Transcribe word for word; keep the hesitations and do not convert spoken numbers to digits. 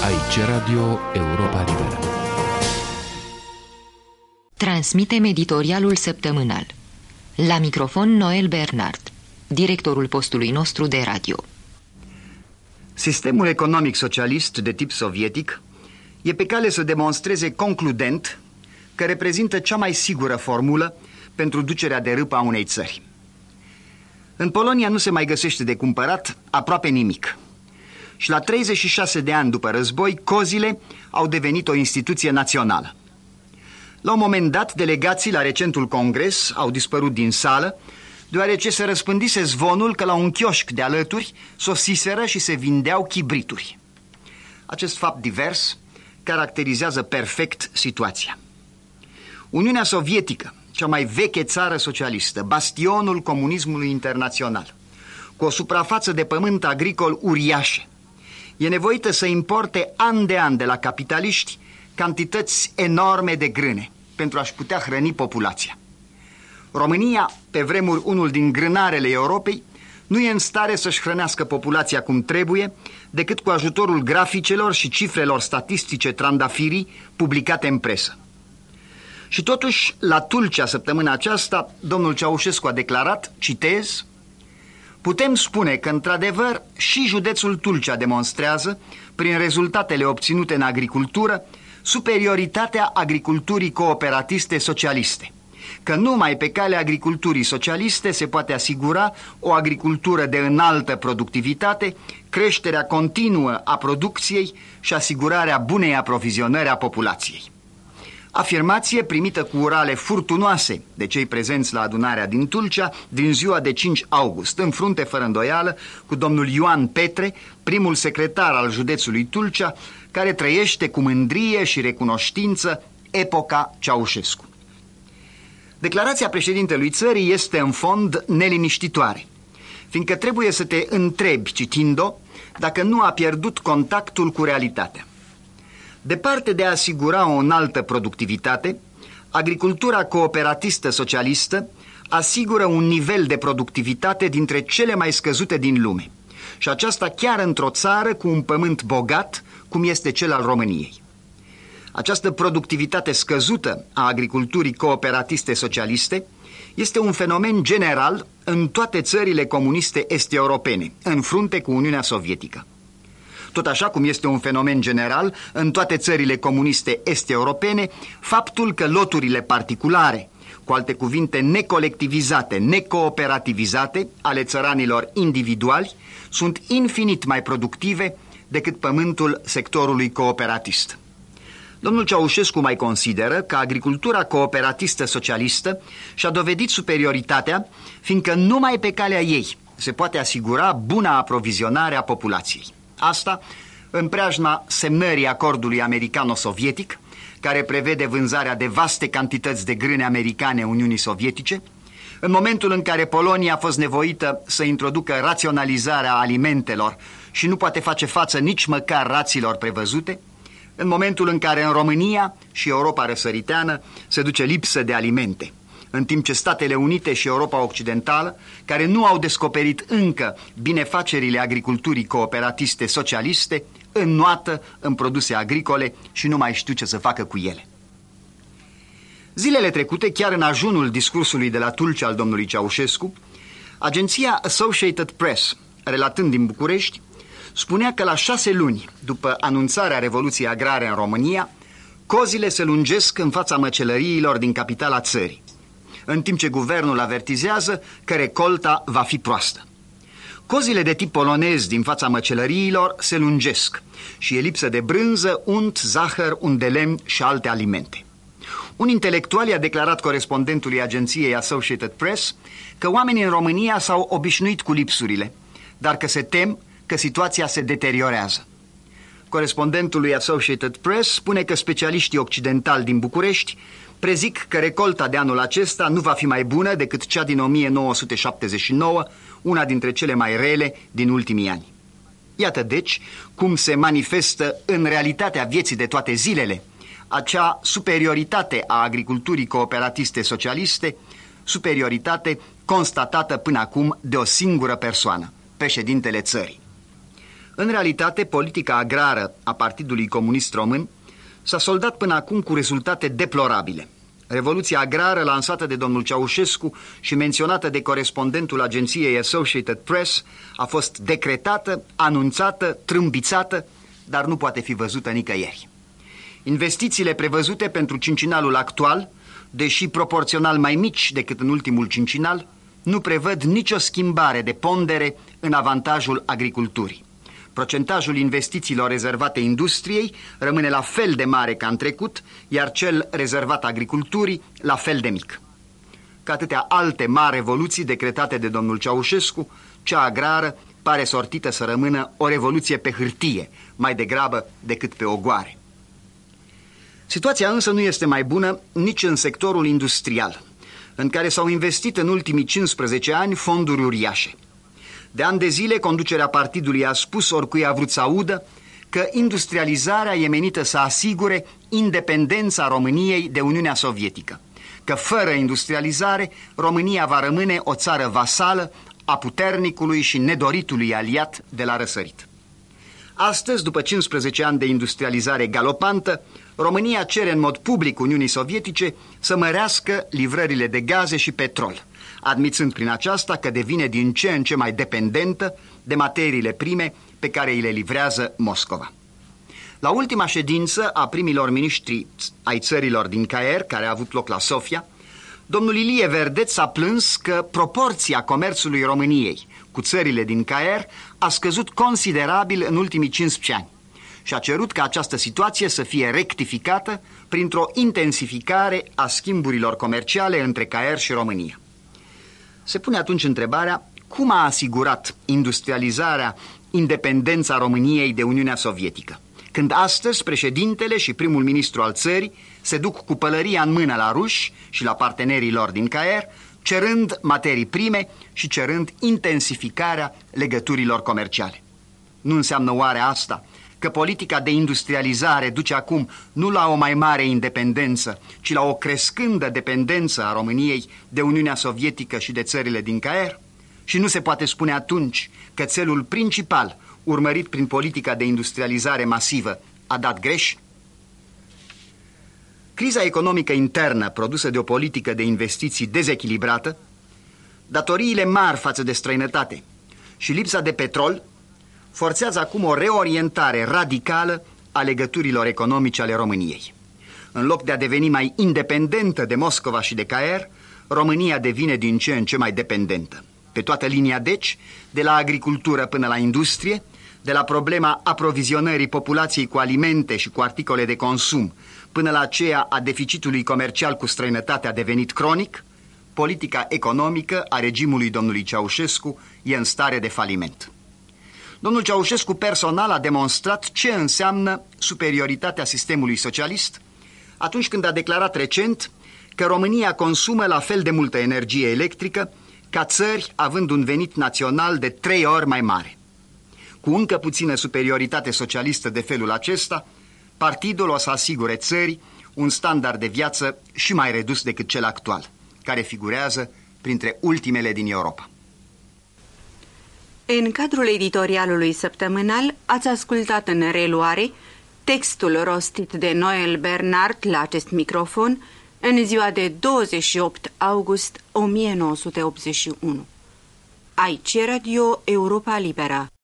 Aici Radio Europa Liberă. Transmitem editorialul săptămânal. La microfon Noel Bernard, directorul postului nostru de radio. Sistemul economic socialist de tip sovietic e pe cale să demonstreze concludent că reprezintă cea mai sigură formulă pentru ducerea de râpă a unei țări. În Polonia nu se mai găsește de cumpărat aproape nimic. Și la treizeci și șase de ani după război, cozile au devenit o instituție națională. La un moment dat, delegații la recentul congres au dispărut din sală, deoarece se răspândise zvonul că la un chioșc de alături sosiseră și se vindeau chibrituri. Acest fapt divers caracterizează perfect situația. Uniunea Sovietică, cea mai veche țară socialistă, bastionul comunismului internațional, cu o suprafață de pământ agricol uriașă, e nevoită să importe an de an de la capitaliști cantități enorme de grâne pentru a-și putea hrăni populația. România, pe vremuri unul din grânarele Europei, nu e în stare să-și hrănească populația cum trebuie decât cu ajutorul graficelor și cifrelor statistice trandafirii publicate în presă. Și totuși, la Tulcea săptămâna aceasta, domnul Ceaușescu a declarat, citez: putem spune că, într-adevăr, și județul Tulcea demonstrează, prin rezultatele obținute în agricultură, superioritatea agriculturii cooperatiste socialiste, că numai pe calea agriculturii socialiste se poate asigura o agricultură de înaltă productivitate, creșterea continuă a producției și asigurarea bunei aprovizionări a populației. Afirmație primită cu urale furtunoase de cei prezenți la adunarea din Tulcea din ziua de cinci august, în frunte fără îndoială cu domnul Ioan Petre, primul secretar al județului Tulcea, care trăiește cu mândrie și recunoștință epoca Ceaușescu. Declarația președintelui țării este în fond neliniștitoare, fiindcă trebuie să te întrebi, citind-o, dacă nu a pierdut contactul cu realitatea. Departe de a asigura o înaltă productivitate, agricultura cooperatistă socialistă asigură un nivel de productivitate dintre cele mai scăzute din lume, și aceasta chiar într-o țară cu un pământ bogat, cum este cel al României. Această productivitate scăzută a agriculturii cooperatiste socialiste este un fenomen general în toate țările comuniste est-europene, în frunte cu Uniunea Sovietică. Tot așa cum este un fenomen general în toate țările comuniste est-europene faptul că loturile particulare, cu alte cuvinte necolectivizate, necooperativizate, ale țăranilor individuali, sunt infinit mai productive decât pământul sectorului cooperatist. Domnul Ceaușescu mai consideră că agricultura cooperatistă socialistă și-a dovedit superioritatea, fiindcă numai pe calea ei se poate asigura buna aprovizionare a populației. Asta în preajma semnării acordului americano-sovietic, care prevede vânzarea de vaste cantități de grâne americane Uniunii Sovietice, în momentul în care Polonia a fost nevoită să introducă raționalizarea alimentelor și nu poate face față nici măcar rațiilor prevăzute, în momentul în care în România și Europa răsăriteană se duce lipsă de alimente, în timp ce Statele Unite și Europa Occidentală, care nu au descoperit încă binefacerile agriculturii cooperatiste socialiste, înnoată în produse agricole și nu mai știu ce să facă cu ele. Zilele trecute, chiar în ajunul discursului de la Tulcea al domnului Ceaușescu, agenția Associated Press, relatând din București, spunea că la șase luni după anunțarea Revoluției Agrare în România, cozile se lungesc în fața măcelăriilor din capitala țării, în timp ce guvernul avertizează că recolta va fi proastă. Cozile de tip polonez din fața măcelăriilor se lungesc și e lipsă de brânză, unt, zahăr, un de lemn și alte alimente. Un intelectual i-a declarat corespondentului agenției Associated Press că oamenii în România s-au obișnuit cu lipsurile, dar că se tem că situația se deteriorează. Corespondentul lui Associated Press spune că specialiștii occidentali din București prezic că recolta de anul acesta nu va fi mai bună decât cea din o mie nouă sute șaptezeci și nouă, una dintre cele mai rele din ultimii ani. Iată deci cum se manifestă în realitatea vieții de toate zilele acea superioritate a agriculturii cooperatiste socialiste, superioritate constatată până acum de o singură persoană, președintele țării. În realitate, politica agrară a Partidului Comunist Român s-a soldat până acum cu rezultate deplorabile. Revoluția agrară lansată de domnul Ceaușescu și menționată de corespondentul agenției Associated Press a fost decretată, anunțată, trâmbițată, dar nu poate fi văzută nicăieri. Investițiile prevăzute pentru cincinalul actual, deși proporțional mai mici decât în ultimul cincinal, nu prevăd nicio schimbare de pondere în avantajul agriculturii. Procentajul investițiilor rezervate industriei rămâne la fel de mare ca în trecut, iar cel rezervat agriculturii la fel de mic. Ca atâtea alte mari revoluții decretate de domnul Ceaușescu, cea agrară pare sortită să rămână o revoluție pe hârtie, mai degrabă decât pe ogoare. Situația însă nu este mai bună nici în sectorul industrial, în care s-au investit în ultimii cincisprezece ani fonduri uriașe. De ani de zile, conducerea partidului a spus, oricui a vrut să audă, că industrializarea e menită să asigure independența României de Uniunea Sovietică, că fără industrializare România va rămâne o țară vasală a puternicului și nedoritului aliat de la răsărit. Astăzi, după cincisprezece ani de industrializare galopantă, România cere în mod public Uniunii Sovietice să mărească livrările de gaze și petrol, admițând prin aceasta că devine din ce în ce mai dependentă de materiile prime pe care îi le livrează Moscova. La ultima ședință a primilor miniștri ai țărilor din Caer, care a avut loc la Sofia, domnul Ilie Verdeț s-a plâns că proporția comerțului României cu țările din Caer a scăzut considerabil în ultimii cincisprezece ani și a cerut ca această situație să fie rectificată printr-o intensificare a schimburilor comerciale între Caer și România. Se pune atunci întrebarea cum a asigurat industrializarea independența României de Uniunea Sovietică, când astăzi președintele și primul ministru al țării se duc cu pălăria în mână la ruși și la partenerii lor din Caer, cerând materii prime și cerând intensificarea legăturilor comerciale. Nu înseamnă oare asta că politica de industrializare duce acum nu la o mai mare independență, ci la o crescândă dependență a României de Uniunea Sovietică și de țările din Caer? Și nu se poate spune atunci că țelul principal urmărit prin politica de industrializare masivă a dat greș? Criza economică internă produsă de o politică de investiții dezechilibrată, datoriile mari față de străinătate și lipsa de petrol forțează acum o reorientare radicală a legăturilor economice ale României. În loc de a deveni mai independentă de Moscova și de Caer, România devine din ce în ce mai dependentă. Pe toată linia, deci, de la agricultură până la industrie, de la problema aprovizionării populației cu alimente și cu articole de consum, până la aceea a deficitului comercial cu străinătatea devenit cronic, politica economică a regimului domnului Ceaușescu e în stare de faliment. Domnul Ceaușescu personal a demonstrat ce înseamnă superioritatea sistemului socialist atunci când a declarat recent că România consumă la fel de multă energie electrică ca țări având un venit național de trei ori mai mare. Cu încă puțină superioritate socialistă de felul acesta, partidul o să asigure țării un standard de viață și mai redus decât cel actual, care figurează printre ultimele din Europa. În cadrul editorialului săptămânal ați ascultat în reluare textul rostit de Noel Bernard la acest microfon în ziua de douăzeci și opt august o mie nouă sute optzeci și unu. Aici Radio Europa Liberă.